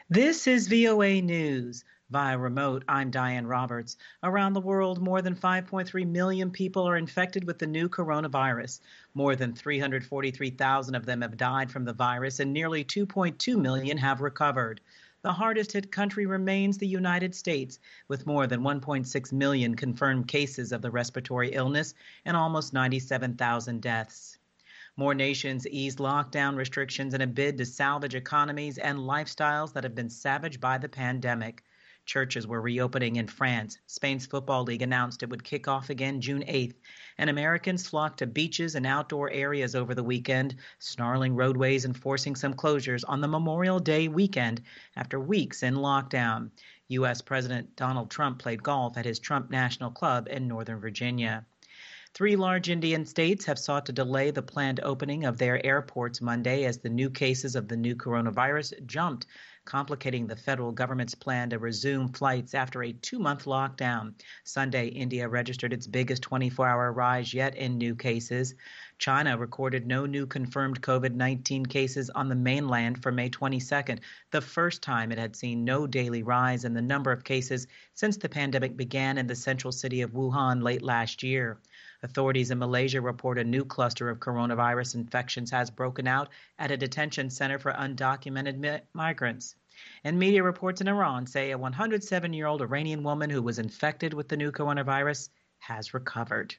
This is VOA News. Via remote, I'm Diane Roberts. Around the world, more than 5.3 million people are infected with the new coronavirus. More than 343,000 of them have died from the virus, and nearly 2.2 million have recovered. The hardest hit country remains the United States, with more than 1.6 million confirmed cases of the respiratory illness and almost 97,000 deaths. More nations eased lockdown restrictions in a bid to salvage economies and lifestyles that have been savaged by the pandemic. Churches were reopening in France. Spain's Football League announced it would kick off again June 8th. And Americans flocked to beaches and outdoor areas over the weekend, snarling roadways and forcing some closures on the Memorial Day weekend after weeks in lockdown. U.S. President Donald Trump played golf at his Trump National Club in Northern Virginia. 3 large Indian states have sought to delay the planned opening of their airports Monday as the new cases of the new coronavirus jumped, complicating the federal government's plan to resume flights after a 2-month lockdown. Sunday, India registered its biggest 24-hour rise yet in new cases. China recorded no new confirmed COVID-19 cases on the mainland for May 22nd, the first time it had seen no daily rise in the number of cases since the pandemic began in the central city of Wuhan late last year. Authorities in Malaysia report a new cluster of coronavirus infections has broken out at a detention center for undocumented migrants. And media reports in Iran say a 107-year-old Iranian woman who was infected with the new coronavirus has recovered.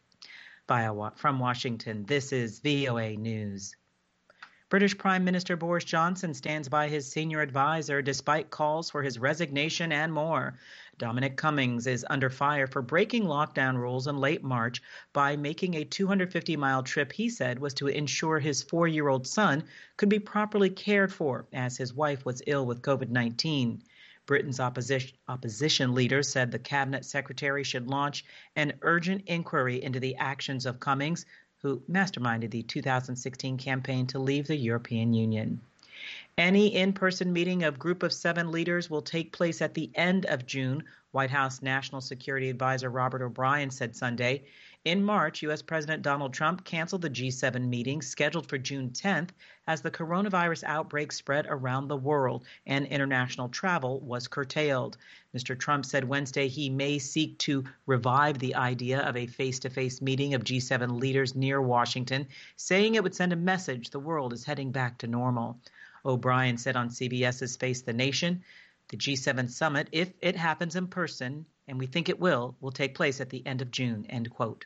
From Washington, this is VOA News. British Prime Minister Boris Johnson stands by his senior advisor despite calls for his resignation and more. Dominic Cummings is under fire for breaking lockdown rules in late March by making a 250-mile trip he said was to ensure his 4-year-old son could be properly cared for as his wife was ill with COVID-19. Britain's opposition leaders said the cabinet secretary should launch an urgent inquiry into the actions of Cummings, who masterminded the 2016 campaign to leave the European Union. Any in-person meeting of Group of 7 leaders will take place at the end of June, White House National Security Advisor Robert O'Brien said Sunday. In March, U.S. President Donald Trump canceled the G7 meeting scheduled for June 10th as the coronavirus outbreak spread around the world and international travel was curtailed. Mr. Trump said Wednesday he may seek to revive the idea of a face-to-face meeting of G7 leaders near Washington, saying it would send a message the world is heading back to normal. O'Brien said on CBS's Face the Nation, the G7 summit, if it happens in person, and we think it will take place at the end of June, end quote.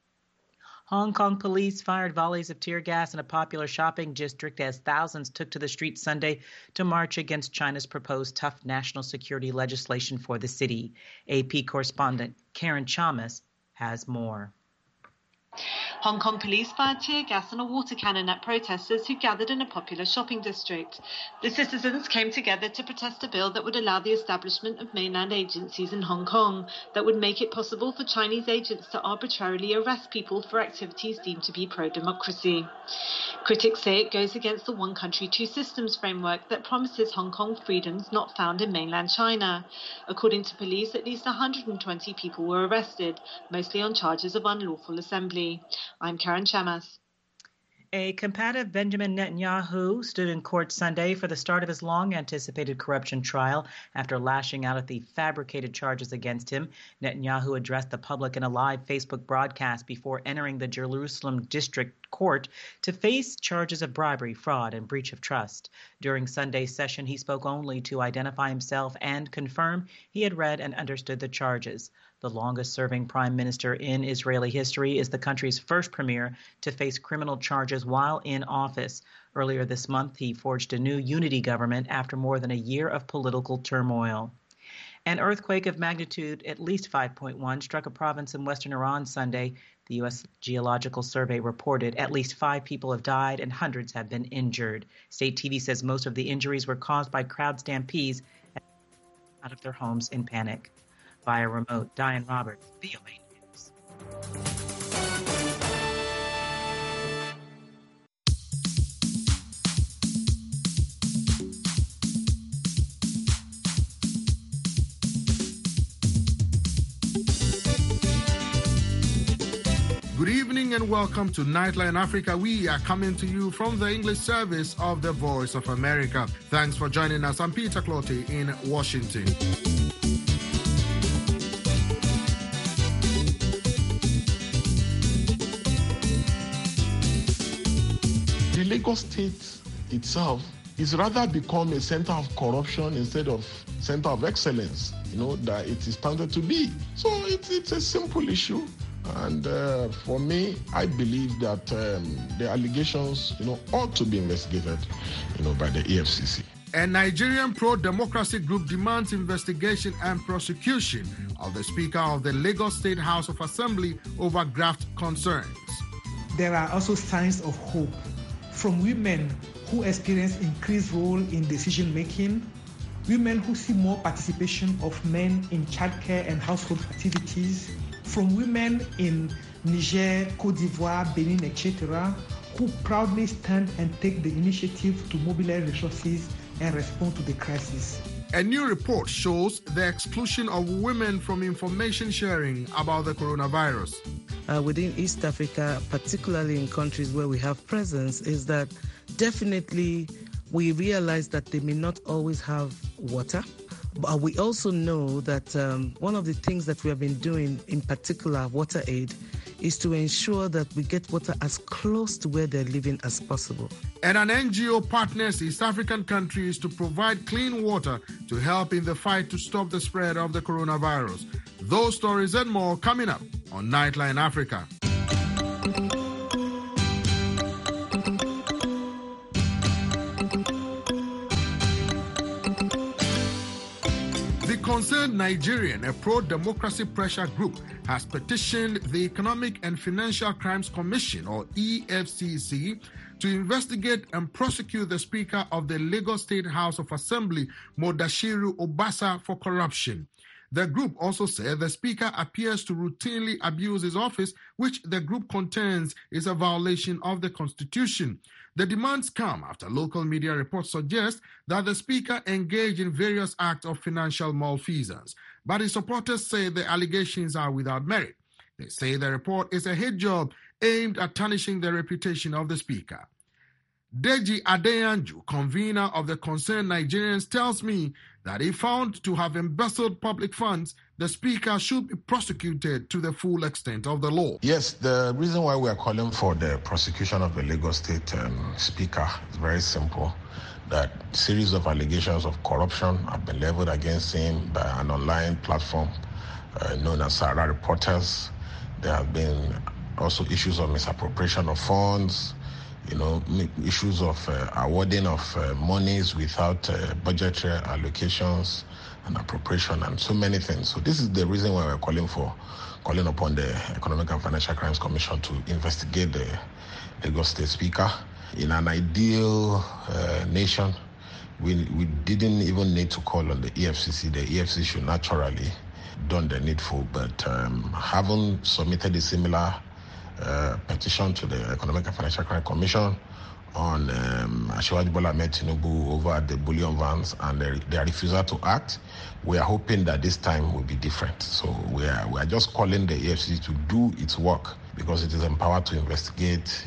Hong Kong police fired volleys of tear gas in a popular shopping district as thousands took to the streets Sunday to march against China's proposed tough national security legislation for the city. AP correspondent Karen Chamas has more. Hong Kong police fired tear gas and a water cannon at protesters who gathered in a popular shopping district. The citizens came together to protest a bill that would allow the establishment of mainland agencies in Hong Kong that would make it possible for Chinese agents to arbitrarily arrest people for activities deemed to be pro-democracy. Critics say it goes against the one country, two systems framework that promises Hong Kong freedoms not found in mainland China. According to police, at least 120 people were arrested, mostly on charges of unlawful assembly. I'm Karen Chamas. A combative Benjamin Netanyahu stood in court Sunday for the start of his long-anticipated corruption trial after lashing out at the fabricated charges against him. Netanyahu addressed the public in a live Facebook broadcast before entering the Jerusalem District Court to face charges of bribery, fraud, and breach of trust. During Sunday's session, he spoke only to identify himself and confirm he had read and understood the charges. The longest-serving prime minister in Israeli history is the country's first premier to face criminal charges while in office. Earlier this month, he forged a new unity government after more than a year of political turmoil. An earthquake of magnitude at least 5.1 struck a province in western Iran Sunday. The U.S. Geological Survey reported at least 5 people have died and hundreds have been injured. State TV says most of the injuries were caused by crowd stampedes out of their homes in panic. Via remote, Diane Roberts, VOA News. Good evening and welcome to Nightline Africa. We are coming to you from the English service of the Voice of America. Thanks for joining us. I'm Peter Clottey in Washington. The Lagos State itself is rather become a center of corruption instead of center of excellence, that it is standard to be. So it's a simple issue. And for me, I believe that the allegations, ought to be investigated, by the EFCC. A Nigerian pro-democracy group demands investigation and prosecution of the Speaker of the Lagos State House of Assembly over graft concerns. There are also signs of hope from women who experience increased role in decision-making, women who see more participation of men in childcare and household activities, from women in Niger, Cote d'Ivoire, Benin, etc., who proudly stand and take the initiative to mobilize resources and respond to the crisis. A new report shows the exclusion of women from information sharing about the coronavirus. Within East Africa, particularly in countries where we have presence, is that definitely we realize that they may not always have water. But we also know that one of the things that we have been doing, in particular water aid, is to ensure that we get water as close to where they're living as possible. And an NGO partners East African countries to provide clean water to help in the fight to stop the spread of the coronavirus. Those stories and more coming up on Nightline Africa. Concerned Nigerian, a pro-democracy pressure group, has petitioned the Economic and Financial Crimes Commission, or EFCC, to investigate and prosecute the Speaker of the Lagos State House of Assembly, Mudashiru Obasa, for corruption. The group also said the Speaker appears to routinely abuse his office, which the group contends is a violation of the Constitution. The demands come after local media reports suggest that the Speaker engaged in various acts of financial malfeasance. But his supporters say the allegations are without merit. They say the report is a hit job aimed at tarnishing the reputation of the Speaker. Deji Adeyanju, convener of the Concerned Nigerians, tells me that if found to have embezzled public funds, the Speaker should be prosecuted to the full extent of the law. Yes, the reason why we are calling for the prosecution of the Lagos State Speaker is very simple. That series of allegations of corruption have been leveled against him by an online platform known as Sahara Reporters. There have been also issues of misappropriation of funds, issues of awarding of monies without budgetary allocations and appropriation and so many things. So this is the reason why we're calling upon the Economic and Financial Crimes Commission to investigate the Lagos State Speaker. In an ideal nation, we didn't even need to call on the EFCC. The EFCC should naturally done the needful, but having submitted a similar petition to the Economic and Financial Crime Commission on Asiwaju Bola Ahmed Tinubu over the bullion vans and their refusal to act, we are hoping that this time will be different. So we are just calling the EFCC to do its work because it is empowered to investigate,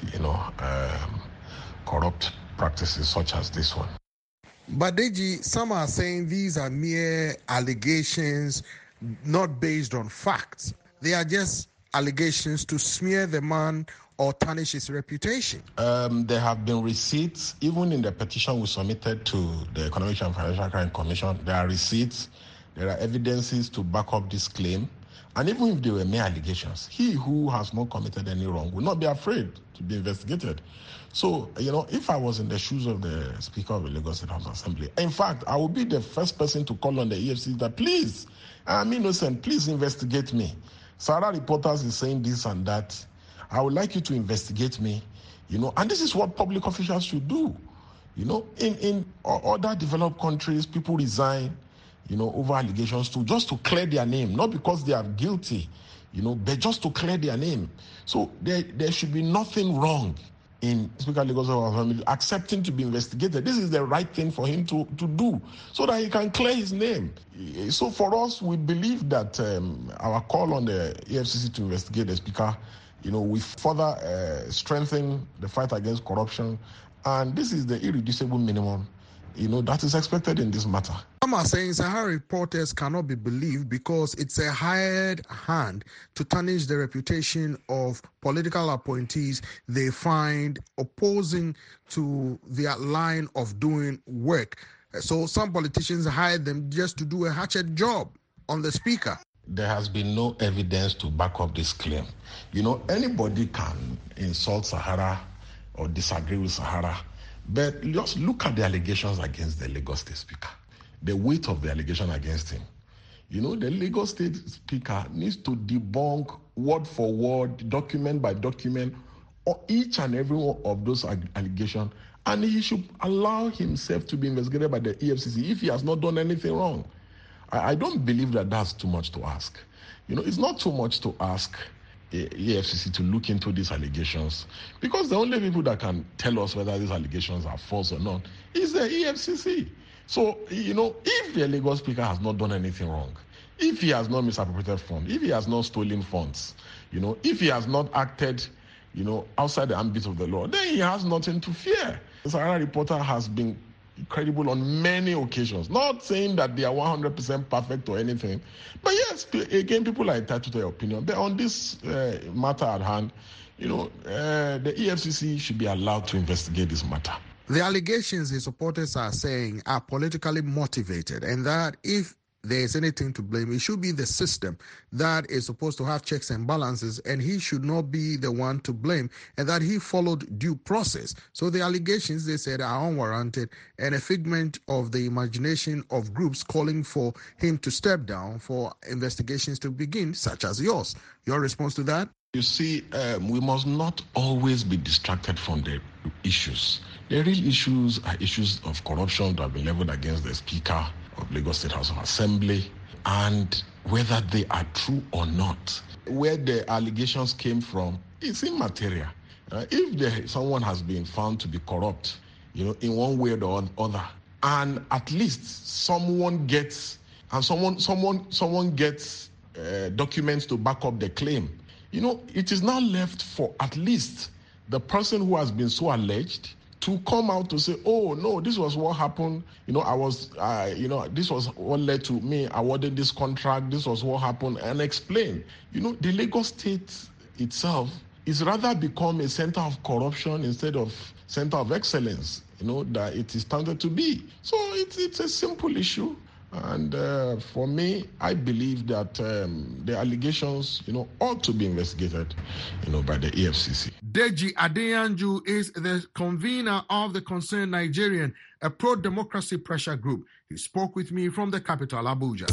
corrupt practices such as this one. But Deji, some are saying these are mere allegations, not based on facts. They are just allegations to smear the man or tarnish his reputation. There have been receipts, even in the petition we submitted to the Economic and Financial Crime Commission. There are receipts, there are evidences to back up this claim. And even if they were mere allegations, he who has not committed any wrong will not be afraid to be investigated. So, if I was in the shoes of the Speaker of the Lagos State House Assembly, in fact, I would be the first person to call on the EFCC that, please, I'm innocent, please investigate me. Sahara Reporters is saying this and that. I would like you to investigate me, and this is what public officials should do. In other developed countries, people resign, over allegations just to clear their name, not because they are guilty, but just to clear their name. So there should be nothing wrong in Speaker Lagos Assembly accepting to be investigated. This is the right thing for him to do so that he can clear his name. So for us, we believe that our call on the EFCC to investigate the Speaker we further strengthen the fight against corruption, and this is the irreducible minimum, that is expected in this matter. Some are saying Sahara reporters cannot be believed because it's a hired hand to tarnish the reputation of political appointees they find opposing to their line of doing work. So some politicians hire them just to do a hatchet job on the speaker. There has been no evidence to back up this claim. Anybody can insult Sahara or disagree with Sahara, but just look at the allegations against the Lagos State Speaker, the weight of the allegation against him. The Lagos State Speaker needs to debunk word for word, document by document, or each and every one of those allegations, and he should allow himself to be investigated by the EFCC if he has not done anything wrong. I don't believe that that's too much to ask. It's not too much to ask EFCC to look into these allegations, because the only people that can tell us whether these allegations are false or not is the EFCC. So, if the Lagos Speaker has not done anything wrong, if he has not misappropriated funds, if he has not stolen funds, if he has not acted, outside the ambit of the law, then he has nothing to fear. The Sahara reporter has been credible on many occasions, not saying that they are 100% perfect or anything, but yes, again, people are entitled to their opinion. But on this matter at hand, the EFCC should be allowed to investigate this matter. The allegations his supporters are saying are politically motivated, and that if there is anything to blame, it should be the system that is supposed to have checks and balances, and he should not be the one to blame, and that he followed due process. So the allegations, they said, are unwarranted and a figment of the imagination of groups calling for him to step down for investigations to begin, such as yours. Your response to that? You see, we must not always be distracted from the issues. The real issues are issues of corruption that have been leveled against the Speaker of Lagos State House of Assembly, and whether they are true or not, where the allegations came from, it's immaterial. If someone has been found to be corrupt, in one way or the other, and at least someone gets documents to back up the claim, it is now left for at least the person who has been so alleged to come out to say, oh, no, this was what happened. This was what led to me awarding this contract. This was what happened, and explain. The Lagos State itself is rather become a center of corruption instead of center of excellence, that it is tended to be. So it's a simple issue. And for me, I believe that the allegations, ought to be investigated, by the EFCC. Deji Adeyanju is the convener of the Concerned Nigerian, a pro-democracy pressure group. He spoke with me from the capital, Abuja.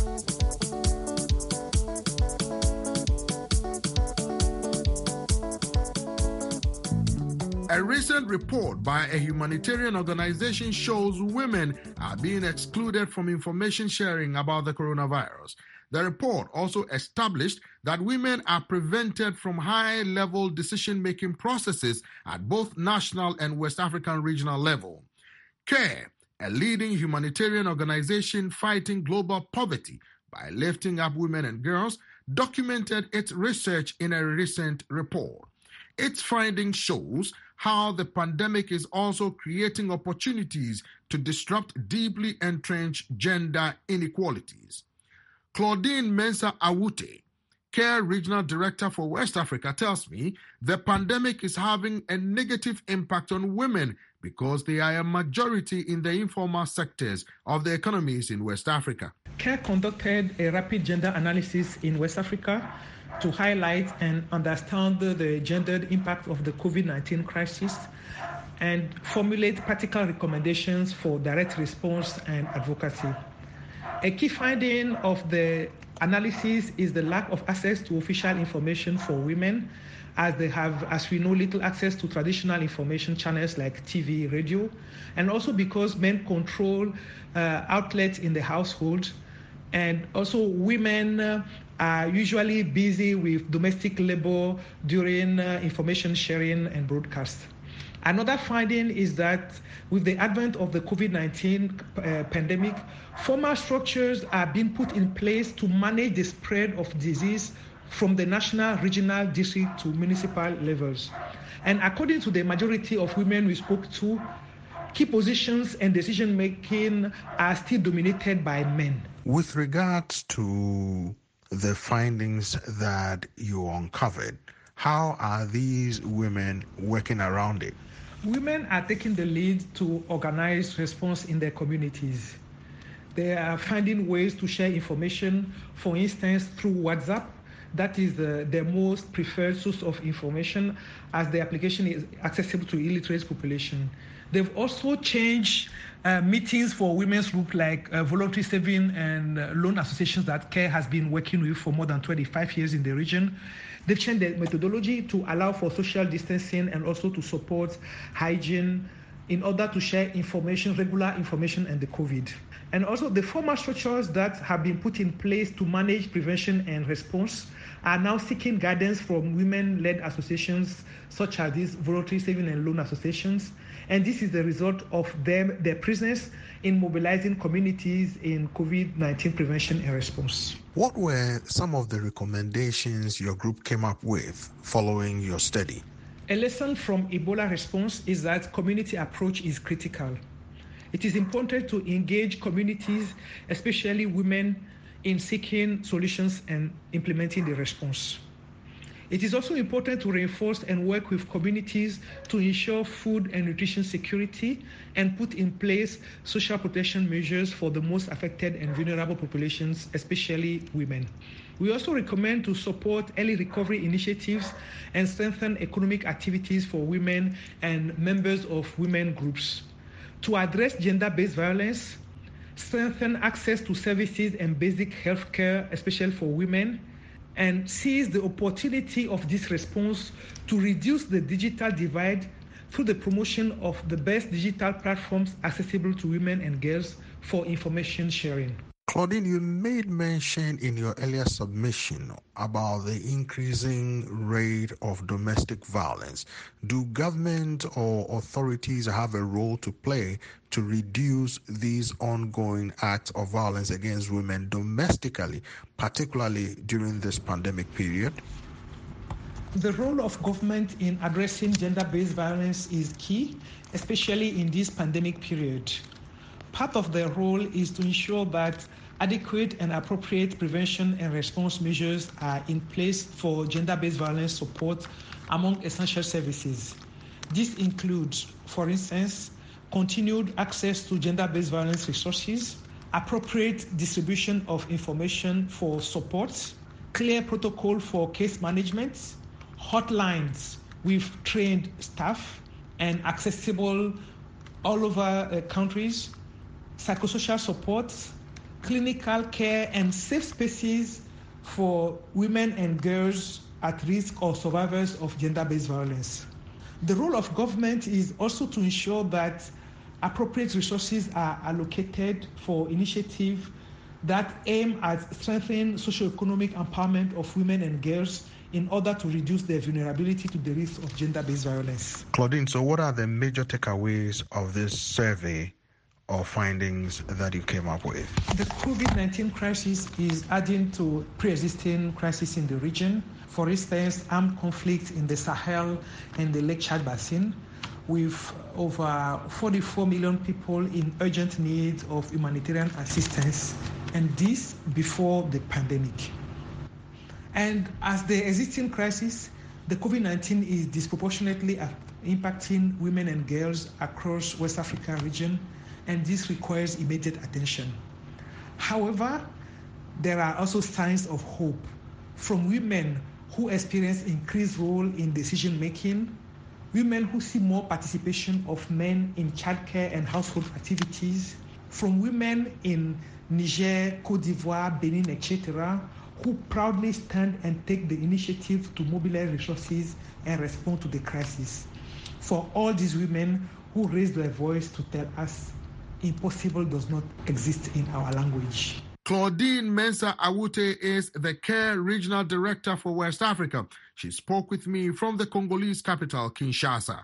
A recent report by a humanitarian organization shows women are being excluded from information sharing about the coronavirus. The report also established that women are prevented from high-level decision-making processes at both national and West African regional level. CARE, a leading humanitarian organization fighting global poverty by lifting up women and girls, documented its research in a recent report. Its findings shows how the pandemic is also creating opportunities to disrupt deeply entrenched gender inequalities. Claudine Mensah Awute, CARE Regional Director for West Africa, tells me the pandemic is having a negative impact on women because they are a majority in the informal sectors of the economies in West Africa. CARE conducted a rapid gender analysis in West Africa to highlight and understand the gendered impact of the COVID-19 crisis and formulate practical recommendations for direct response and advocacy. A key finding of the analysis is the lack of access to official information for women, as they have, as we know, little access to traditional information channels like TV, radio, and also because men control outlets in the household, and also women are usually busy with domestic labor during information sharing and broadcast. Another finding is that with the advent of the COVID-19 pandemic, formal structures are being put in place to manage the spread of disease from the national, regional, district to municipal levels. And according to the majority of women we spoke to, key positions and decision-making are still dominated by men. With regards to the findings that you uncovered, how are these women working around it? Women are taking the lead to organize response in their communities. They are finding ways to share information, for instance, through WhatsApp. That is the most preferred source of information, as the application is accessible to illiterate population. They've also changed meetings for women's group like voluntary saving and loan associations that CARE has been working with for more than 25 years in the region. They've changed the methodology to allow for social distancing and also to support hygiene in order to share information, regular information, and the COVID. And also the formal structures that have been put in place to manage prevention and response are now seeking guidance from women-led associations such as these voluntary saving and loan associations. And this is the result of their presence in mobilizing communities in COVID-19 prevention and response. What were some of the recommendations your group came up with following your study? A lesson from Ebola response is that community approach is critical. It is important to engage communities, especially women, in seeking solutions and implementing the response. It is also important to reinforce and work with communities to ensure food and nutrition security and put in place social protection measures for the most affected and vulnerable populations, especially women. We also recommend to support early recovery initiatives and strengthen economic activities for women and members of women groups. To address gender-based violence, strengthen access to services and basic health care, especially for women, and seize the opportunity of this response to reduce the digital divide through the promotion of the best digital platforms accessible to women and girls for information sharing. Claudine, you made mention in your earlier submission about the increasing rate of domestic violence. Do government or authorities have a role to play to reduce these ongoing acts of violence against women domestically, particularly during this pandemic period? The role of government in addressing gender-based violence is key, especially in this pandemic period. Part of their role is to ensure that adequate and appropriate prevention and response measures are in place for gender-based violence support among essential services. This includes, for instance, continued access to gender-based violence resources, appropriate distribution of information for support, clear protocol for case management, hotlines with trained staff and accessible all over countries, psychosocial support, clinical care, and safe spaces for women and girls at risk or survivors of gender-based violence. The role of government is also to ensure that appropriate resources are allocated for initiatives that aim at strengthening socio-economic empowerment of women and girls in order to reduce their vulnerability to the risk of gender-based violence. Claudine, so what are the major takeaways of this survey or findings that you came up with? The COVID-19 crisis is adding to pre-existing crises in the region. For instance, armed conflict in the Sahel and the Lake Chad Basin, with over 44 million people in urgent need of humanitarian assistance, and this before the pandemic. And as the existing crisis, the COVID-19 is disproportionately impacting women and girls across West Africa region, and this requires immediate attention. However, there are also signs of hope from women who experience increased role in decision-making, women who see more participation of men in childcare and household activities, from women in Niger, Côte d'Ivoire, Benin, etc., who proudly stand and take the initiative to mobilize resources and respond to the crisis. For all these women who raise their voice to tell us impossible does not exist in our language. Claudine Mensah Awute is the CARE Regional Director for West Africa. She spoke with me from the Congolese capital, Kinshasa.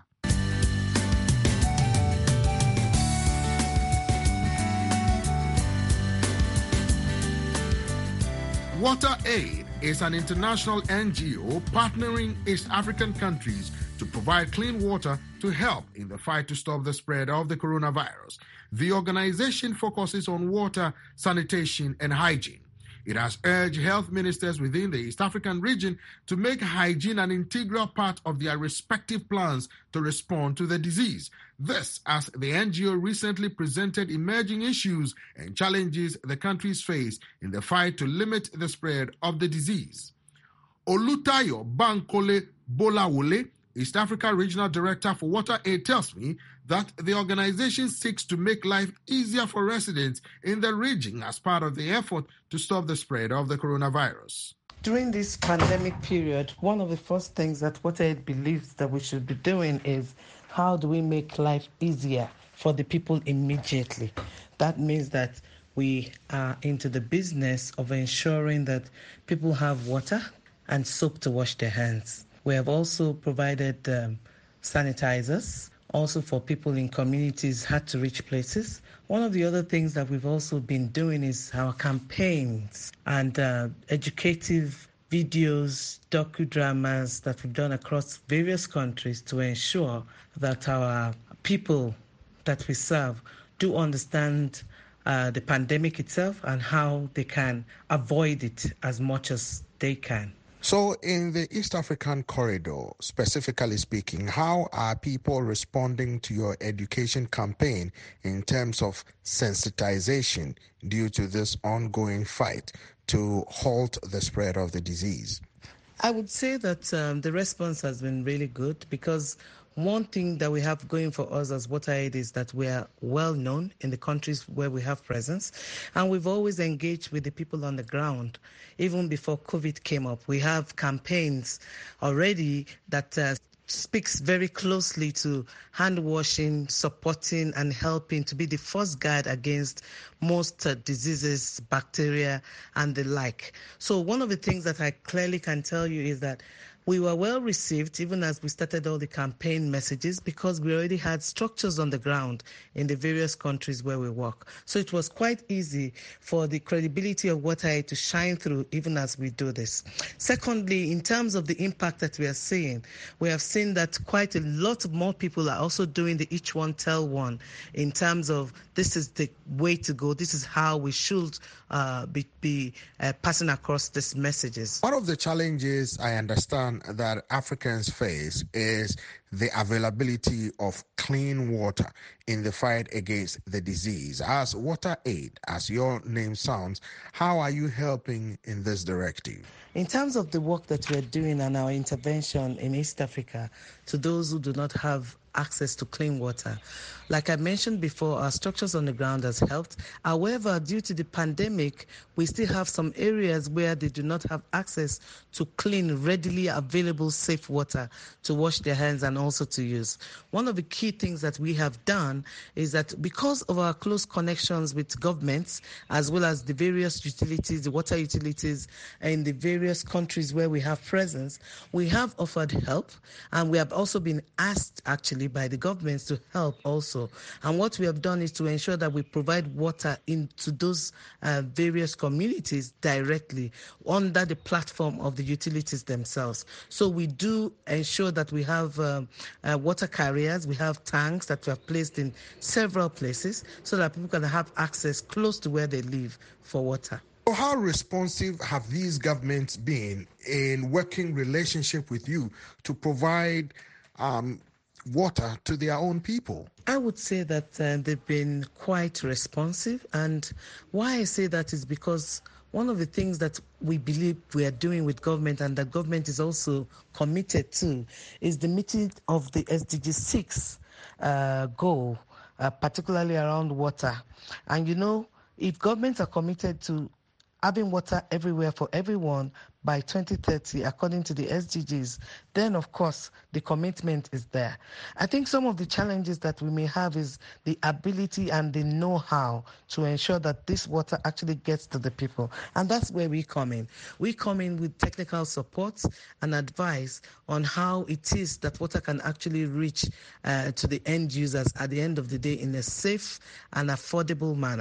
Water aid is an international NGO partnering East African countries to provide clean water to help in the fight to stop the spread of the coronavirus. The organization focuses on water, sanitation, and hygiene. It has urged health ministers within the East African region to make hygiene an integral part of their respective plans to respond to the disease. This, as the NGO recently presented emerging issues and challenges the countries face in the fight to limit the spread of the disease. Olutayo Bankole Bolawole, East Africa Regional Director for Water Aid, tells me that the organization seeks to make life easier for residents in the region as part of the effort to stop the spread of the coronavirus. During this pandemic period, one of the first things that Water Aid believes that we should be doing is how do we make life easier for the people immediately. That means that we are into the business of ensuring that people have water and soap to wash their hands. We have also provided sanitizers, also for people in communities hard to reach places. One of the other things that we've also been doing is our campaigns and educative videos, docudramas that we've done across various countries to ensure that our people that we serve do understand the pandemic itself and how they can avoid it as much as they can. So in the East African corridor, specifically speaking, how are people responding to your education campaign in terms of sensitization due to this ongoing fight to halt the spread of the disease? I would say that the response has been really good, because one thing that we have going for us as Water Aid is that we are well known in the countries where we have presence, and we've always engaged with the people on the ground. Even before COVID came up, we have campaigns already that speaks very closely to hand washing, supporting and helping to be the first guard against most diseases, bacteria and the like. So one of the things that I clearly can tell you is that we were well received even as we started all the campaign messages, because we already had structures on the ground in the various countries where we work. So it was quite easy for the credibility of Water Aid to shine through even as we do this. Secondly, in terms of the impact that we are seeing, we have seen that quite a lot more people are also doing the each one tell one in terms of this is the way to go, this is how we should be passing across these messages. One of the challenges I understand that Africans face is the availability of clean water in the fight against the disease. As Water Aid, as your name sounds, how are you helping in this directive? In terms of the work that we're doing and our intervention in East Africa to those who do not have access to clean water, like I mentioned before, our structures on the ground has helped. However, due to the pandemic, we still have some areas where they do not have access to clean, readily available, safe water to wash their hands and also to use. One of the key things that we have done is that because of our close connections with governments, as well as the various utilities, the water utilities in the various countries where we have presence, we have offered help, and we have also been asked actually by the governments to help also. And what we have done is to ensure that we provide water into those various communities directly under the platform of the utilities themselves. So we do ensure that we have water carriers, we have tanks that we have placed in several places so that people can have access close to where they live for water. How responsive have these governments been in working relationship with you to provide water to their own people? I would say that they've been quite responsive, and why I say that is because one of the things that we believe we are doing with government, and that government is also committed to, is the meeting of the SDG 6 goal, particularly around water. And if governments are committed to having water everywhere for everyone by 2030, according to the SDGs, then of course the commitment is there. I think some of the challenges that we may have is the ability and the know-how to ensure that this water actually gets to the people. And that's where we come in. We come in with technical support and advice on how it is that water can actually reach to the end users at the end of the day in a safe and affordable manner.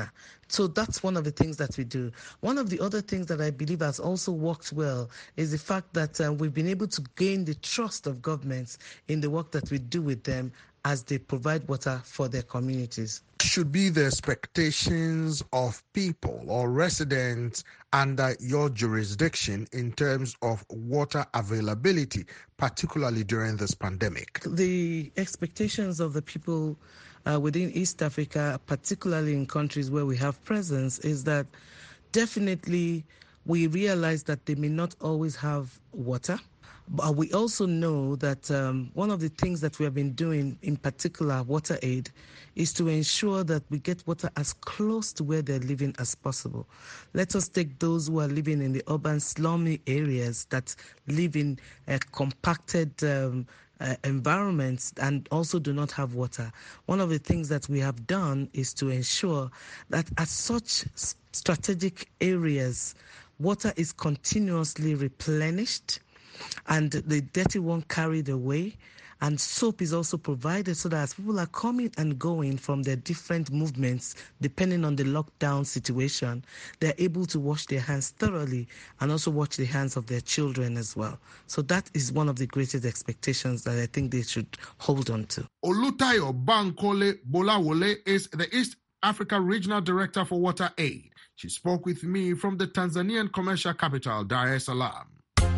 So that's one of the things that we do. One of the other things that I believe has also worked well is the fact that we've been able to gain the trust of governments in the work that we do with them as they provide water for their communities. Should be the expectations of people or residents under your jurisdiction in terms of water availability, particularly during this pandemic? The expectations of the people within East Africa, particularly in countries where we have presence, is that definitely we realize that they may not always have water. But we also know that one of the things that we have been doing, in particular water aid, is to ensure that we get water as close to where they're living as possible. Let us take those who are living in the urban slummy areas that live in compacted environments and also do not have water. One of the things that we have done is to ensure that at such strategic areas, water is continuously replenished and the dirty one carried away, and soap is also provided so that as people are coming and going from their different movements, depending on the lockdown situation, they're able to wash their hands thoroughly and also wash the hands of their children as well. So that is one of the greatest expectations that I think they should hold on to. Olutayo Bankole Bolawole is the East Africa Regional Director for Water Aid. She spoke with me from the Tanzanian commercial capital, Dar es Salaam.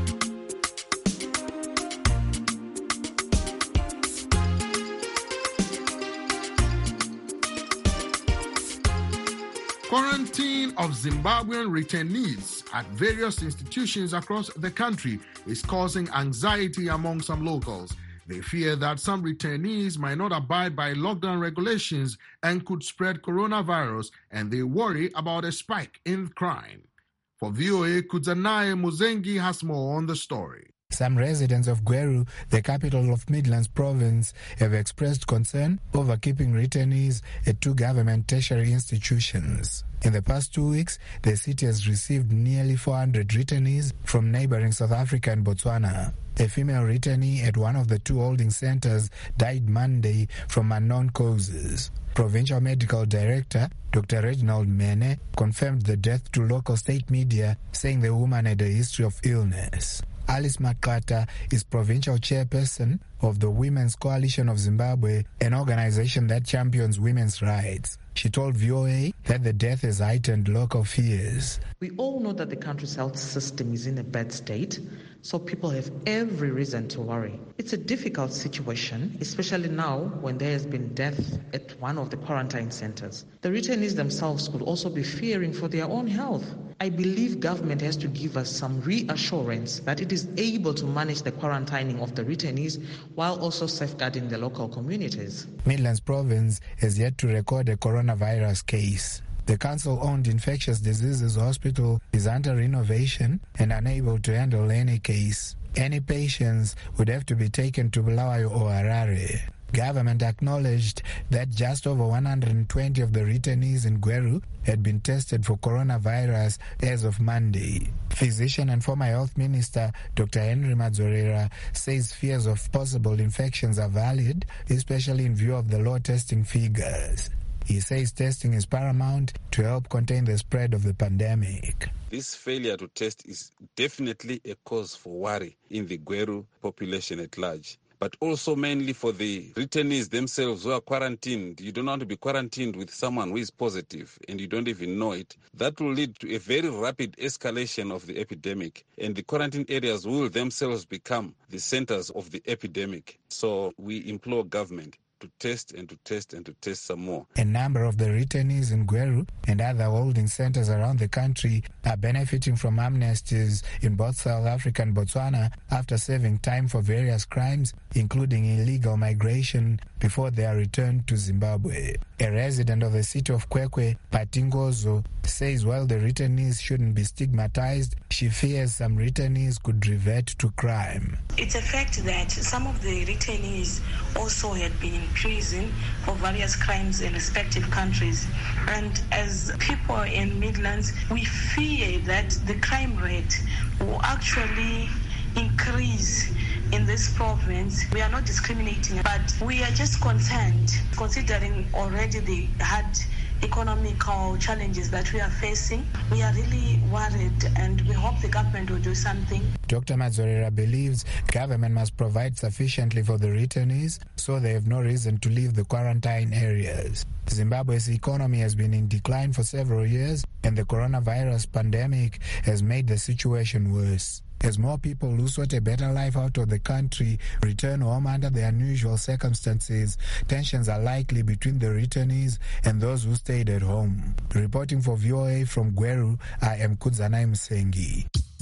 Quarantine of Zimbabwean returnees at various institutions across the country is causing anxiety among some locals. They fear that some returnees might not abide by lockdown regulations and could spread coronavirus, and they worry about a spike in crime. For VOA, Kudzanaye Muzengi has more on the story. Some residents of Gweru, the capital of Midlands Province, have expressed concern over keeping returnees at two government tertiary institutions. In the past 2 weeks, the city has received nearly 400 returnees from neighboring South Africa and Botswana. A female returnee at one of the two holding centers died Monday from unknown causes. Provincial Medical Director Dr. Reginald Mene confirmed the death to local state media, saying the woman had a history of illness. Alice Makata is provincial chairperson of the Women's Coalition of Zimbabwe, an organization that champions women's rights. She told VOA that the death has heightened local fears. We all know that the country's health system is in a bad state, so people have every reason to worry. It's a difficult situation, especially now when there has been death at one of the quarantine centers. The returnees themselves could also be fearing for their own health. I believe government has to give us some reassurance that it is able to manage the quarantining of the returnees while also safeguarding the local communities. Midlands Province has yet to record a coronavirus case. The council-owned infectious diseases hospital is under renovation and unable to handle any case. Any patients would have to be taken to Bulawayo or Harare. Government acknowledged that just over 120 of the returnees in Gweru had been tested for coronavirus as of Monday. Physician and former health minister Dr. Henry Madzorera says fears of possible infections are valid, especially in view of the low testing figures. He says testing is paramount to help contain the spread of the pandemic. This failure to test is definitely a cause for worry in the Gweru population at large, but also mainly for the returnees themselves who are quarantined. You don't want to be quarantined with someone who is positive and you don't even know it. That will lead to a very rapid escalation of the epidemic, and the quarantine areas will themselves become the centers of the epidemic. So we implore government to test and to test and to test some more. A number of the returnees in Gweru and other holding centers around the country are benefiting from amnesties in both South Africa and Botswana after serving time for various crimes, including illegal migration, before they are returned to Zimbabwe. A resident of the city of Kwekwe, Patingozo, says while the returnees shouldn't be stigmatized, she fears some returnees could revert to crime. It's a fact that some of the returnees also had been in prison for various crimes in respective countries. And as people in Midlands, we fear that the crime rate will actually increase in this province, we are not discriminating, but we are just concerned, considering already the hard economical challenges that we are facing. We are really worried, and we hope the government will do something. Dr. Mazorera believes government must provide sufficiently for the returnees so they have no reason to leave the quarantine areas. Zimbabwe's economy has been in decline for several years, and the coronavirus pandemic has made the situation worse. As more people who sought a better life out of the country return home under the unusual circumstances, tensions are likely between the returnees and those who stayed at home. Reporting for VOA from Gweru, I am Kudzanai Musengi.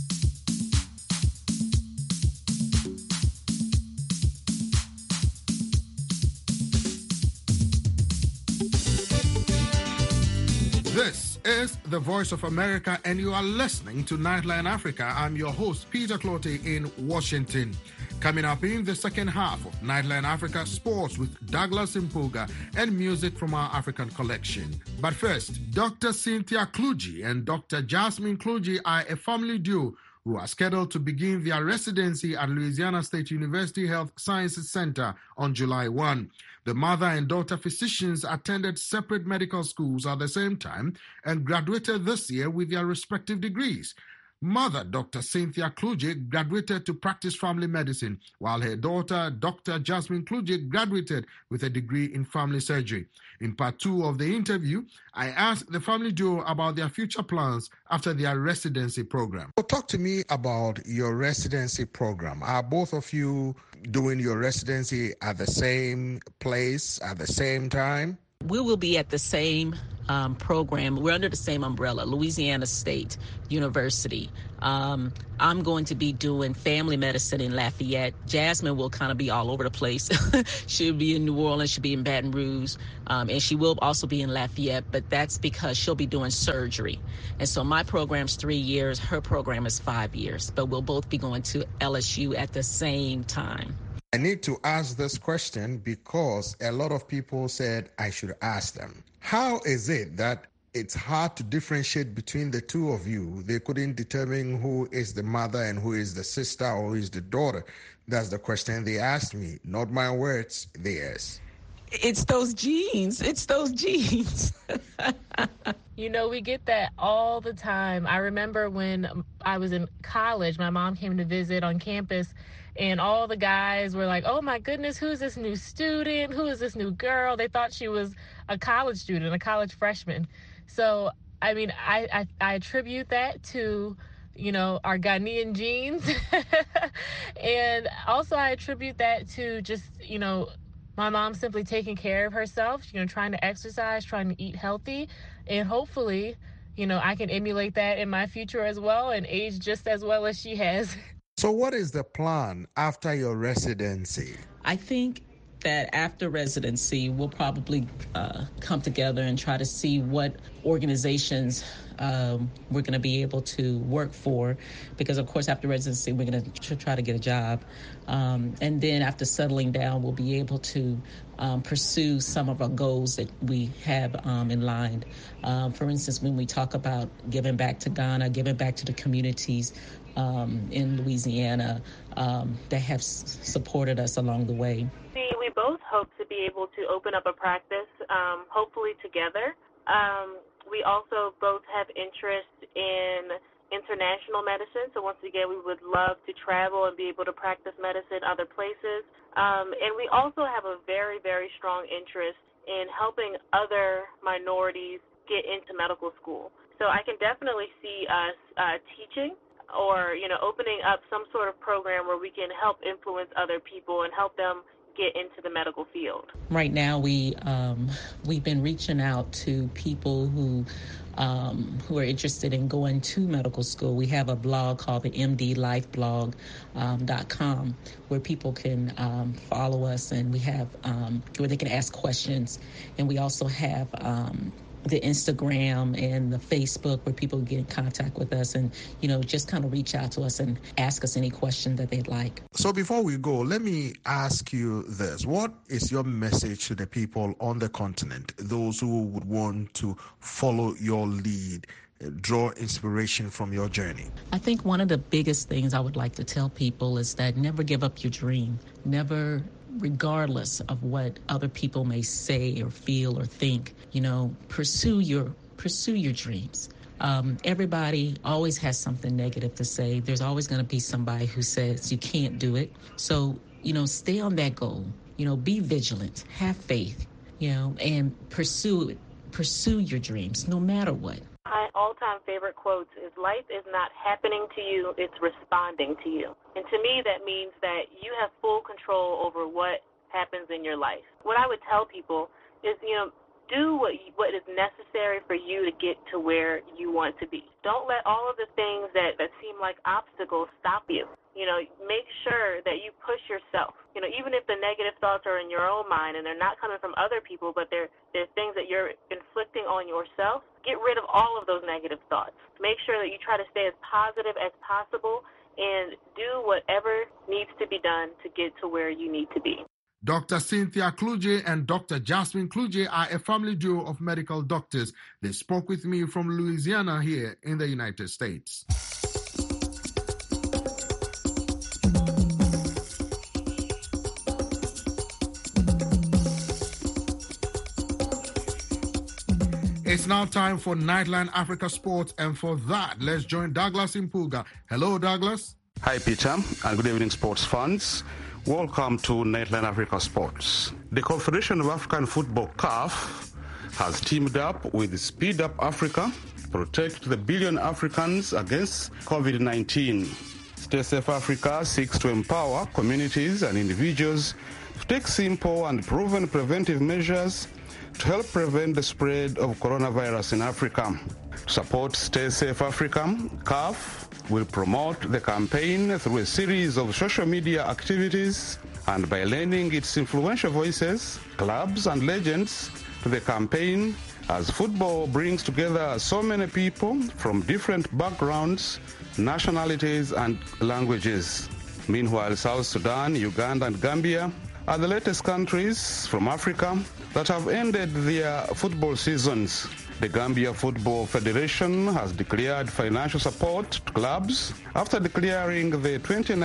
This is the Voice of America, and you are listening to Nightline Africa. I'm your host, Peter Clottey in Washington. Coming up in the second half of Nightline Africa, sports with Douglas Mpuga and music from our African collection. But first, Dr. Cynthia Kluge and Dr. Jasmine Kluge are a family duo who are scheduled to begin their residency at Louisiana State University Health Sciences Center on July 1. The mother and daughter physicians attended separate medical schools at the same time and graduated this year with their respective degrees. Mother, Dr. Cynthia Kluge, graduated to practice family medicine, while her daughter, Dr. Jasmine Kluge, graduated with a degree in family surgery. In part 2 of the interview, I asked the family duo about their future plans after their residency program. So talk to me about your residency program. Are both of you doing your residency at the same place at the same time? We will be at the same program. We're under the same umbrella, Louisiana State University. I'm going to be doing family medicine in Lafayette. Jasmine will kind of be all over the place. She'll be in New Orleans, she'll be in Baton Rouge, and she will also be in Lafayette, but that's because she'll be doing surgery. And so my program's 3 years, her program is 5 years, but we'll both be going to LSU at the same time. I need to ask this question because a lot of people said I should ask them. How is it that it's hard to differentiate between the two of you? They couldn't determine who is the mother and who is the sister or who is the daughter. That's the question they asked me. Not my words, theirs. It's those genes. You know, we get that all the time. I remember when I was in college, my mom came to visit on campus, and all the guys were like, oh my goodness, who's this new student? Who is this new girl? They thought she was a college student, a college freshman. So, I mean, I attribute that to, you know, our Ghanaian genes. And also I attribute that to just, you know, my mom simply taking care of herself, you know, trying to exercise, trying to eat healthy. And hopefully, you know, I can emulate that in my future as well and age just as well as she has. So what is the plan after your residency? I think that after residency, we'll probably come together and try to see what organizations we're going to be able to work for, because of course after residency we're going to try to get a job, and then after settling down we'll be able to pursue some of our goals that we have in line. For instance, when we talk about giving back to Ghana, giving back to the communities in Louisiana that have supported us along the way. We both hope to be able to open up a practice, hopefully together. We also both have interest in international medicine, so once again, we would love to travel and be able to practice medicine other places. And we also have a very, very strong interest in helping other minorities get into medical school. So I can definitely see us teaching or, you know, opening up some sort of program where we can help influence other people and help them get into the medical field. Right now, we've been reaching out to people who are interested in going to medical school. We have a blog called the MDLifeblog.com where people can follow us, and we have where they can ask questions, and we also have the Instagram and the Facebook where people get in contact with us and, you know, just kind of reach out to us and ask us any question that they'd like. So before we go, let me ask you this. What is your message to the people on the continent, those who would want to follow your lead draw inspiration from your journey? I think one of the biggest things I would like to tell people is that never give up your dream. Never, regardless of what other people may say or feel or think, pursue your dreams. Everybody always has something negative to say. There's always going to be somebody who says you can't do it. So, stay on that goal. Be vigilant, have faith, and pursue your dreams no matter what. My all-time favorite quote is, life is not happening to you, it's responding to you. And to me, that means that you have full control over what happens in your life. What I would tell people is, do what is necessary for you to get to where you want to be. Don't let all of the things that seem like obstacles stop you. Make sure that you push yourself. Even if the negative thoughts are in your own mind and they're not coming from other people, but they're things that you're inflicting on yourself, get rid of all of those negative thoughts. Make sure that you try to stay as positive as possible and do whatever needs to be done to get to where you need to be. Dr. Cynthia Kludze and Dr. Jasmine Kludze are a family duo of medical doctors. They spoke with me from Louisiana here in the United States. It's now time for Nightline Africa Sports, and for that, let's join Douglas Impuga. Hello, Douglas. Hi, Peter, and good evening, sports fans. Welcome to Nightline Africa Sports. The Confederation of African Football, CAF, has teamed up with Speed Up Africa to protect the billion Africans against COVID-19. Stay Safe Africa seeks to empower communities and individuals to take simple and proven preventive measures to help prevent the spread of coronavirus in Africa. To support Stay Safe Africa, CAF will promote the campaign through a series of social media activities and by lending its influential voices, clubs and legends to the campaign, as football brings together so many people from different backgrounds, nationalities and languages. Meanwhile, South Sudan, Uganda and Gambia are the latest countries from Africa that have ended their football seasons. The Gambia Football Federation has declared financial support to clubs after declaring the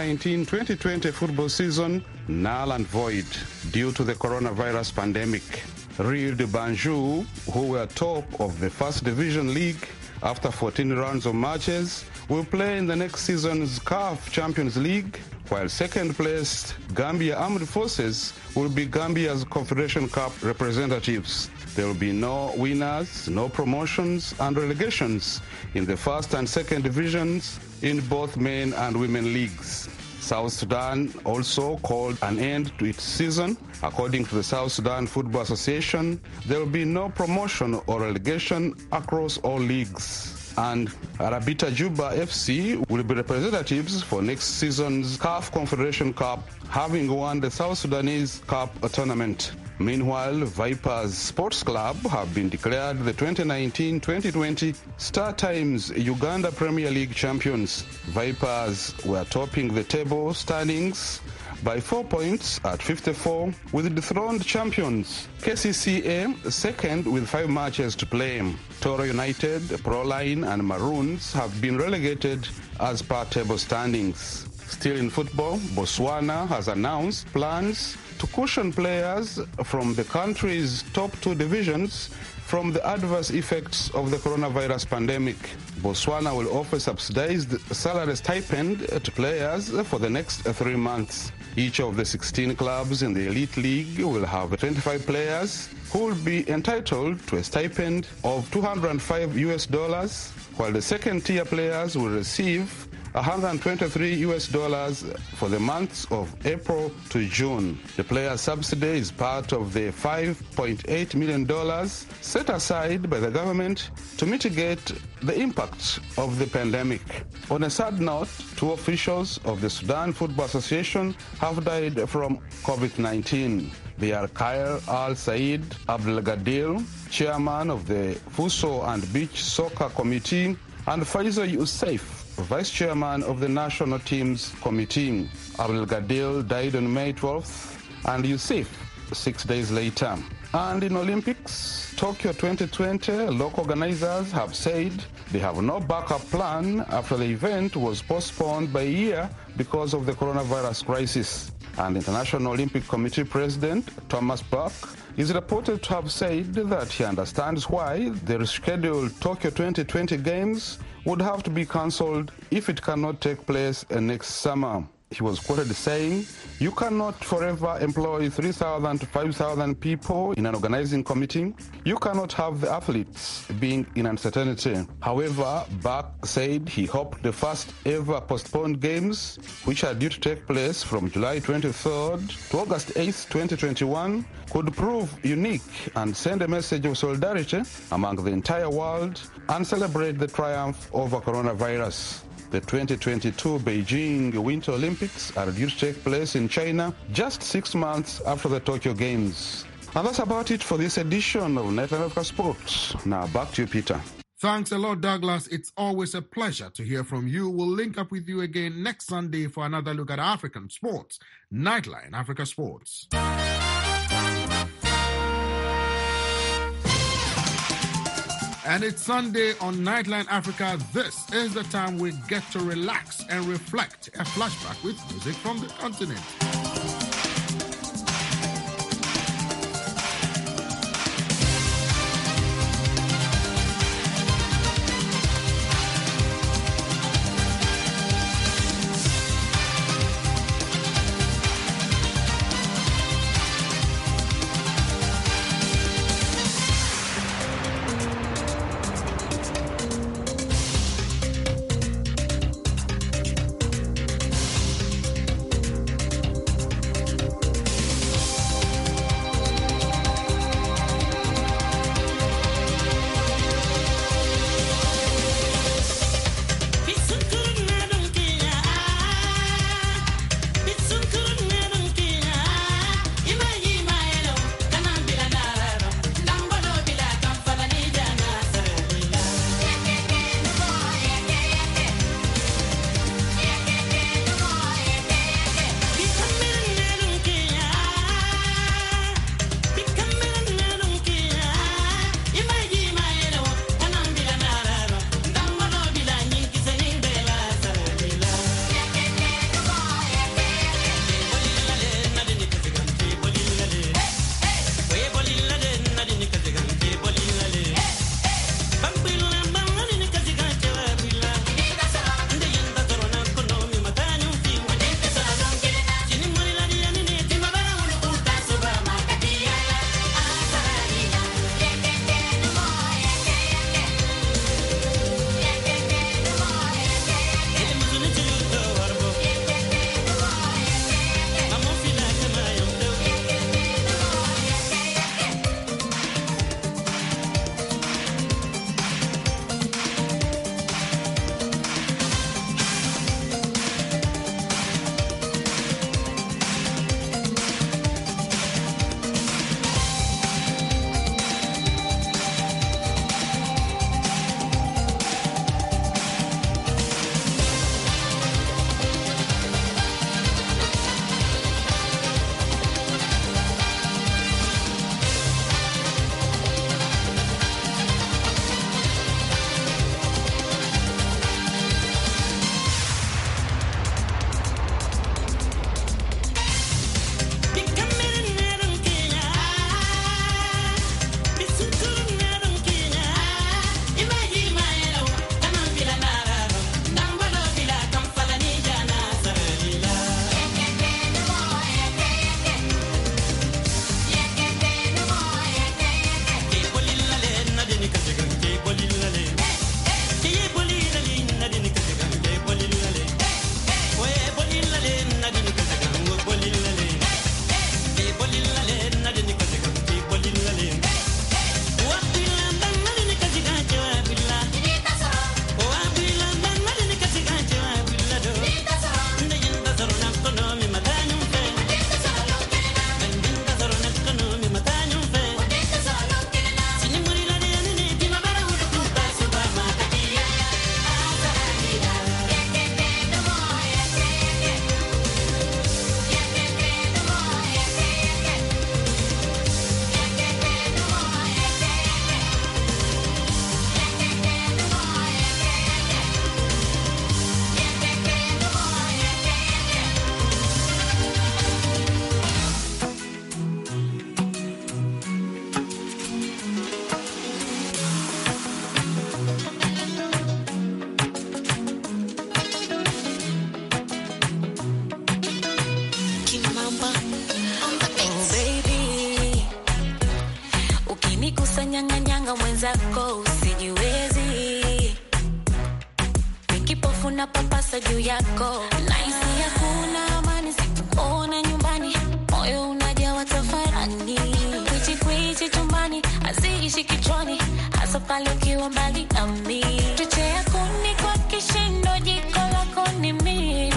2019-2020 football season null and void due to the coronavirus pandemic. Rio de Banjul, who were top of the First Division League after 14 rounds of matches, will play in the next season's CAF Champions League, while second-placed Gambia Armed Forces will be Gambia's Confederation Cup representatives. There will be no winners, no promotions and relegations in the first and second divisions in both men and women leagues. South Sudan also called an end to its season. According to the South Sudan Football Association, there will be no promotion or relegation across all leagues. And Arabita Juba FC will be representatives for next season's CAF Confederation Cup, having won the South Sudanese Cup tournament. Meanwhile, Vipers Sports Club have been declared the 2019-2020 Star Times Uganda Premier League champions. Vipers were topping the table standings by 4 points at 54, with dethroned champions KCCA second with 5 matches to play. Toro United, Proline and Maroons have been relegated as per table standings. Still in football, Botswana has announced plans to cushion players from the country's top 2 divisions from the adverse effects of the coronavirus pandemic. Botswana will offer subsidized salary stipend to players for the next 3 months. Each of the 16 clubs in the Elite League will have 25 players who will be entitled to a stipend of $205, while the second-tier players will receive $123 for the months of April to June. The player subsidy is part of the $5.8 million set aside by the government to mitigate the impact of the pandemic. On a sad note, 2 officials of the Sudan Football Association have died from COVID-19. They are Khair Al-Said Abdelgadir, chairman of the Fuso and Beach Soccer Committee, and Faisal Youssef, vice chairman of the National Teams Committee. Abdelgadir died on May 12th, and Youssef 6 days later. And in Olympics, Tokyo 2020, local organizers have said they have no backup plan after the event was postponed by a year because of the coronavirus crisis. And International Olympic Committee President Thomas Bach is reported to have said that he understands why the rescheduled Tokyo 2020 Games would have to be cancelled if it cannot take place next summer. He was quoted saying, "You cannot forever employ 3,000 to 5,000 people in an organizing committee. You cannot have the athletes being in uncertainty." However, Bach said he hoped the first ever postponed games, which are due to take place from July 23rd to August 8th, 2021, could prove unique and send a message of solidarity among the entire world and celebrate the triumph over coronavirus. The 2022 Beijing Winter Olympics are due to take place in China just 6 months after the Tokyo Games. And that's about it for this edition of Nightline Africa Sports. Now back to you, Peter. Thanks a lot, Douglas. It's always a pleasure to hear from you. We'll link up with you again next Sunday for another look at African sports. Nightline Africa Sports. And it's Sunday on Nightline Africa. This is the time we get to relax and reflect. A flashback with music from the continent. Ukinikusanyanganyanga mwenzako usijiwezi. Nikipofuna papasa juu yako. Naisi hakuna amani sikuona nyumbani. Moyo unajawa tafarani. Kwichi chumbani haziishi kichwani. Hasa pale ukiwa mbali nami. Chochea kuni kwa kishindo, jiko lako ni mimi.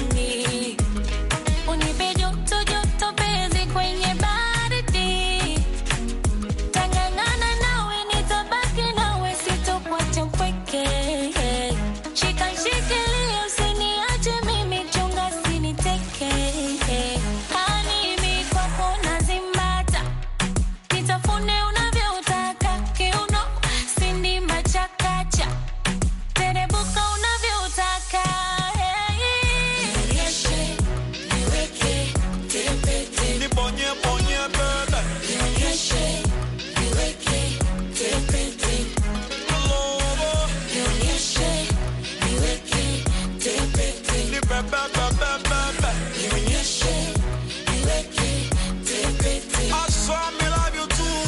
Unipe joto joto pezi kwenye baridi. Tangangana nawe nitabaki nawe sitokuacha mpweke. Shika shikilia usiniache mimi, chunga siniteke. Hani mi kwako nazimbata. Nitafune unavyotaka kiuno sindimba chakacha. Terebuka unavyotaka. Nionyeshe, niweke, tepete. Nibonye bonye bebe. Nionyeshe, niweke, tepete. Lobo. Nionyeshe, niweke, tepete. Ni bebe bebe bebe. Nionyeshe, niweke, tepete. I saw me love you too.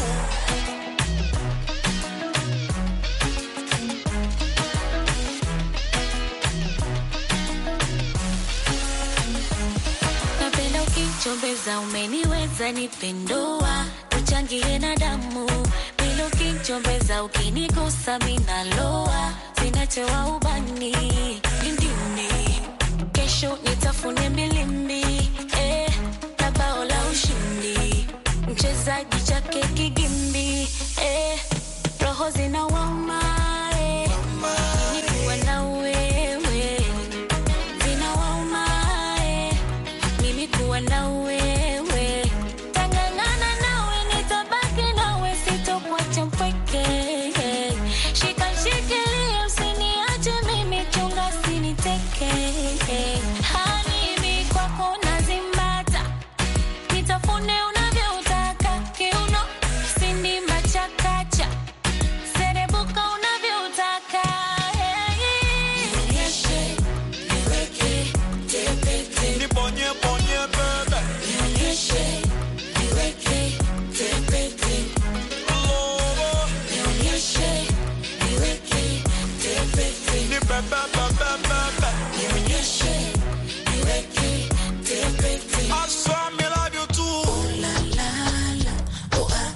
Napenda ukichombeza, umeniweza nipendoa. Tuchangie na damu. Bila ukichombeza, ukinigusa minaloa. Sinachewa ubani lindini. Kesho nitafune milimbi. Na bao la ushindi. Mchezaji chake kigimbi. Roho zinawauma. Nikuwa na wewe. Zinawauma. Mimi kuwa na wewe. Tangangana nawe nitabaki nawe sitokuacha mpweke. Shika shikilia usiniache mimi, chunga siniteke. Hani mi kwako nazimbata. Nitafune unavyotaka kiuno sindimba chakacha. Serebuka unavyotaka. Nionyeshe, niweke, tepete. Nibonye bonye bebe. Nionyeshe, niweke, tepete. Lobo. Nionyeshe, niweke, tepete. Ni bebe bebe bebe. Nionyeshe, niweke, tepete. I saw me love you too. La la la, oh ah.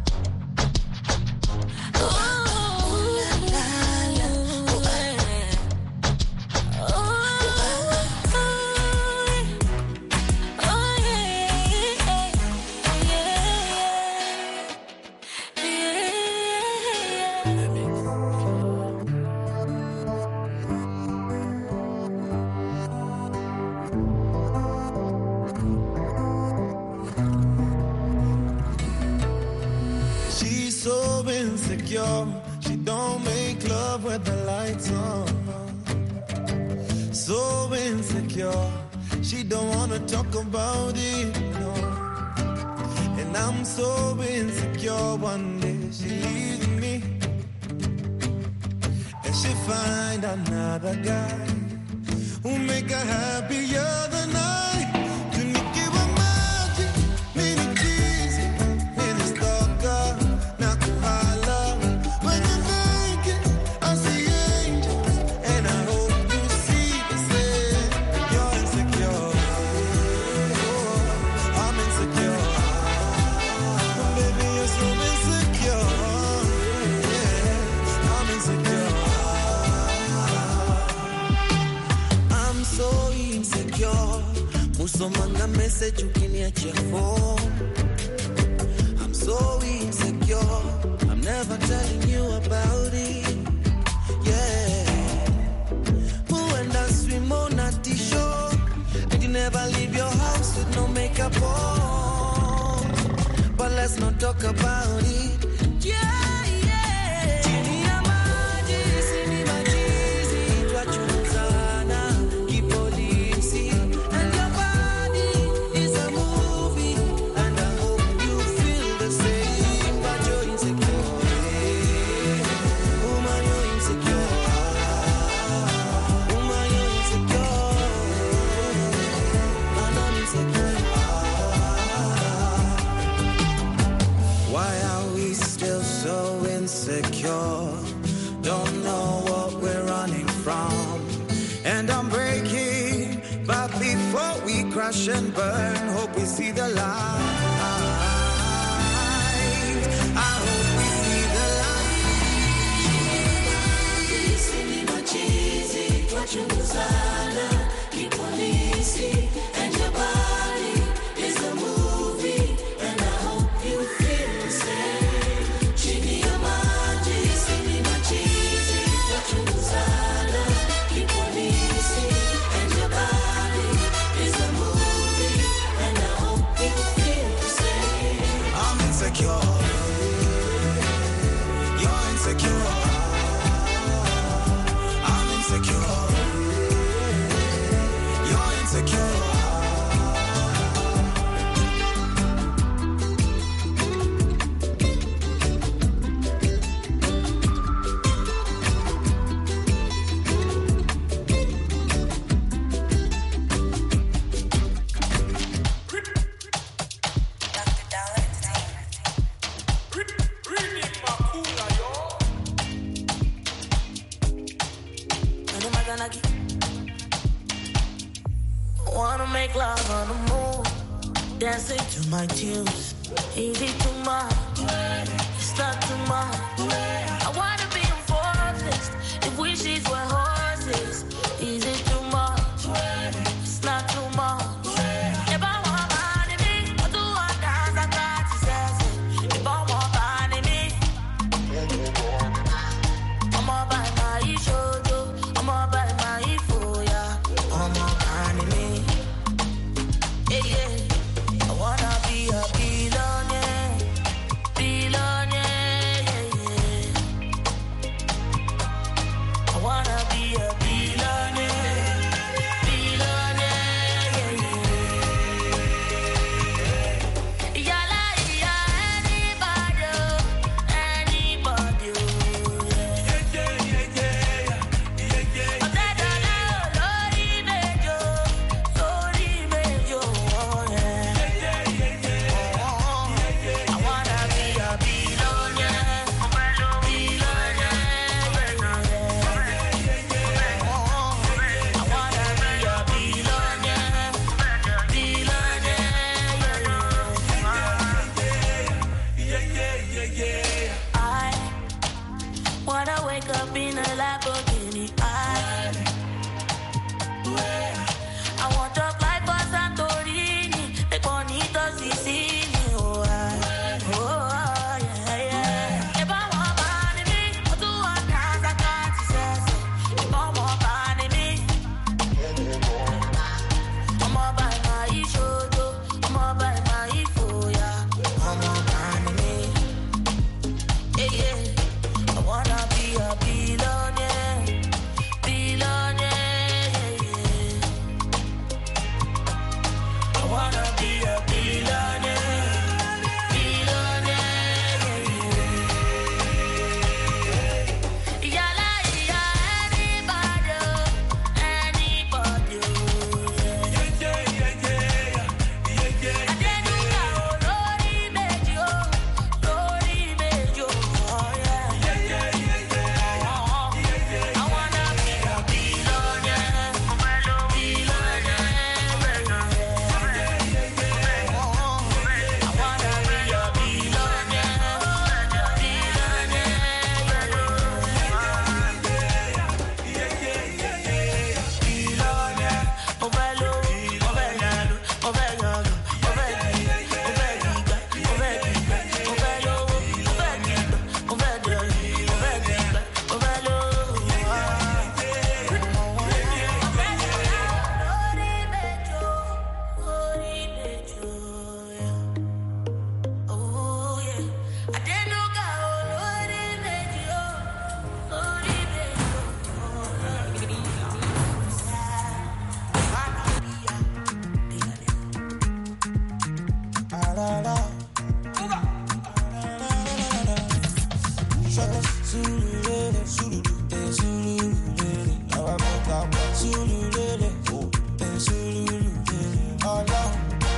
Oh la la la, oh ah. Oh yeah, She's so insecure. She don't make love with the lights on. So insecure. She don't wanna talk about it, no. And I'm so insecure. One day she leaves me and she find another guy who make her happier than I. Tunikiwa maji, mini cheesy, mini stalker, na kuhala. When you make it, I see angels, and I hope you see the same. You're insecure, oh, I'm insecure. Baby, you're so insecure, yeah, I'm insecure. I'm so insecure. Musomanga message ukiniachia phone. I'm so insecure. I'm never telling you about it. Yeah. Who and I swim on a t-shirt. And you never leave your house with no makeup on. But let's not talk about it. Yeah, yeah. Chini ya maji, sini majizi, twachunguzana, kipolisi. And your body is a movie, and I hope you feel the same. But you're insecure, woman, you're insecure. Woman, you're insecure. And I'm insecure. Why are we insecure. Don't know what we're running from. And I'm breaking, but before we crash and burn, hope we see the light. I hope we see the light. And your body is a movie, and I hope you feel the same. Chini ya maji, sini machizi, wachunguzana, kipolisi, and your body is a movie, and I hope you feel the same. I'm insecure, you're insecure, I'm insecure, you're insecure. Wanna make love on the move, dancing to my tunes. Is it too much? It's not too much. I wanna be a forest if wishes were horses. Is it too much? It's not too much. If I want money, me, I do what dance, I got to say. If I want money, me, I'm all by my shoulder, I'm all by my foya, I'm all by me. Yeah, I wanna be a billionaire, billionaire, yeah. I wanna be a billionaire, billionaire, yeah. Yalla, yeah, anybody, anybody, yeah. I said, Lori Mejo, oh, yeah. I wanna be a billionaire, billionaire, I wanna be a billionaire, billionaire. I wanna wake up in a Lamborghini. I want to fly for Santorini, the bonito Sicily. Oh, yeah, yeah. If I want money, me, I do what dance, I got to say. If I want money, me, I'm all by my shoulder, I'm all by my foya, I'm all by me. Yeah, yeah. I wanna be a billionaire, billionaire, yeah. I wanna be a billionaire, billionaire, yeah. Yalla, yeah, anybody, anybody, yeah. Adenuga, oh, Lori Mejo, oh, yeah. I wanna be a billionaire,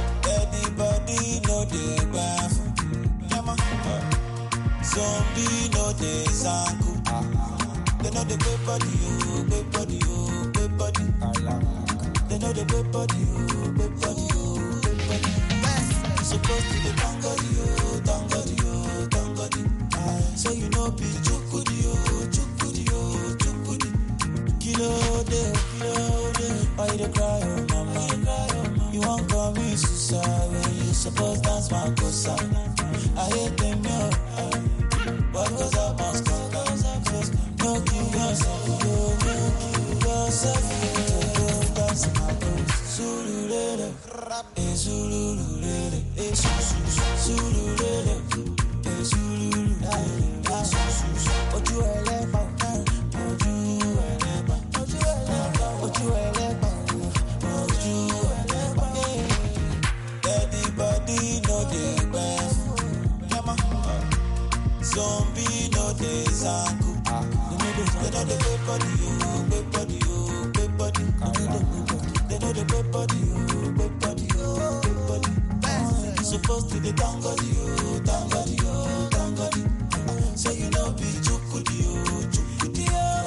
Zombie no dey zanku. They know the good body, you, good body, you, good body. They know the good body, you, good body, you, good body. Supposed to be tangody, you, tangody, you, tangody. So you know be chukudi, you, chukudi, you, chukudi. Kilo de, why you dey cry, oh mama? You won't call me suicide when you supposed dance my cosa. I hate them, yo. What goes up must come. No kill yourself, no kill yourself. Dance my cosa. Zululele, zululele, zululele, zululele. Ojú ẹlẹ́pà, ojú ẹlẹ́pà, ojú ẹlẹ́pà, ojú ẹlẹ́pà, ojú ẹlẹ́pà. Everybody know the best. Zombie no dey zanku. They know the good body, you, good body, you, good body. They know the good body, you, good body, you, good body. You supposed to be tangody, you, tangody, you, tangody. So you know be chukudi, you, chukudi,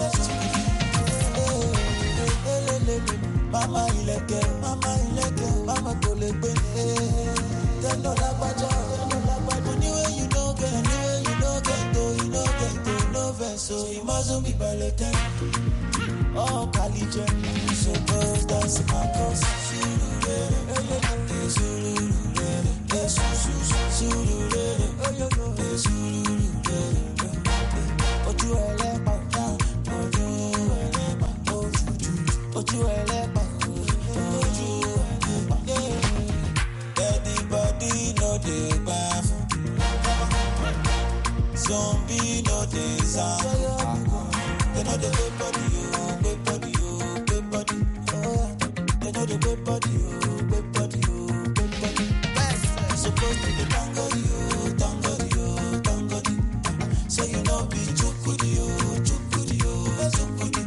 you. Mama ileke, mama kolekbe. They know that baja, anyway you know get, anyway you know get to, no vessel. You mustn't be balloted. Oh, Kalije, so girls dance my cross. Ojú ẹlẹ́pà, ojú ẹlẹ́pà, ojú ẹlẹ́pà, ojú ẹlẹ́pà. Everybody know the bath. Zombie no dey zanku. They know the good body, you, good body, you, good body. They know the good body, you, good body, you, good body. Supposed to be tangody, you, tangody, you, tangody. So you know be chukudi, you, chukudi, you, chukudi.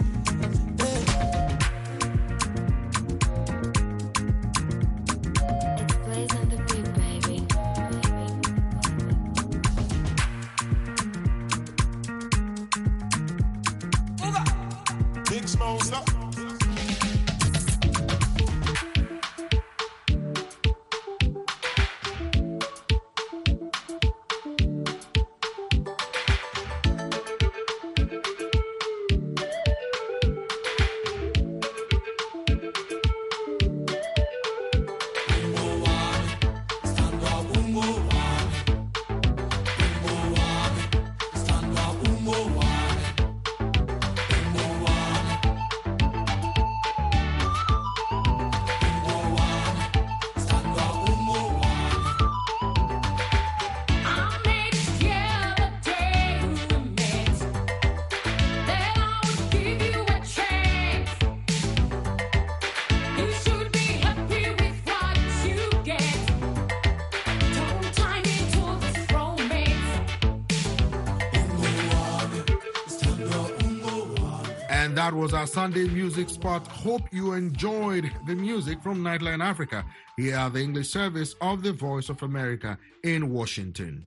And that was our Sunday music spot. Hope you enjoyed the music from Nightline Africa. Here are the English service of the Voice of America in Washington.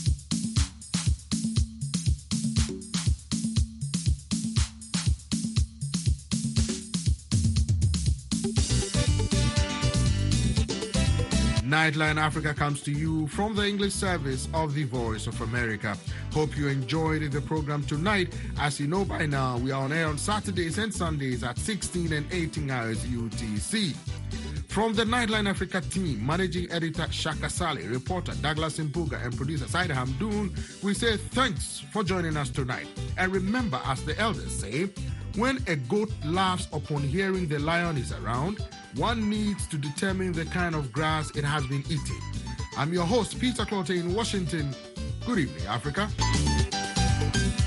Nightline Africa comes to you from the English service of the Voice of America. Hope you enjoyed the program tonight. As you know by now, we are on air on Saturdays and Sundays at 16 and 18 hours UTC. From the Nightline Africa team, Managing Editor Shaka Saleh, reporter Douglas Mpuga, and producer Saida Hamdoun, we say thanks for joining us tonight. And remember, as the elders say, when a goat laughs upon hearing the lion is around, one needs to determine the kind of grass it has been eating. I'm your host, Peter Clote in Washington. Good evening, Africa.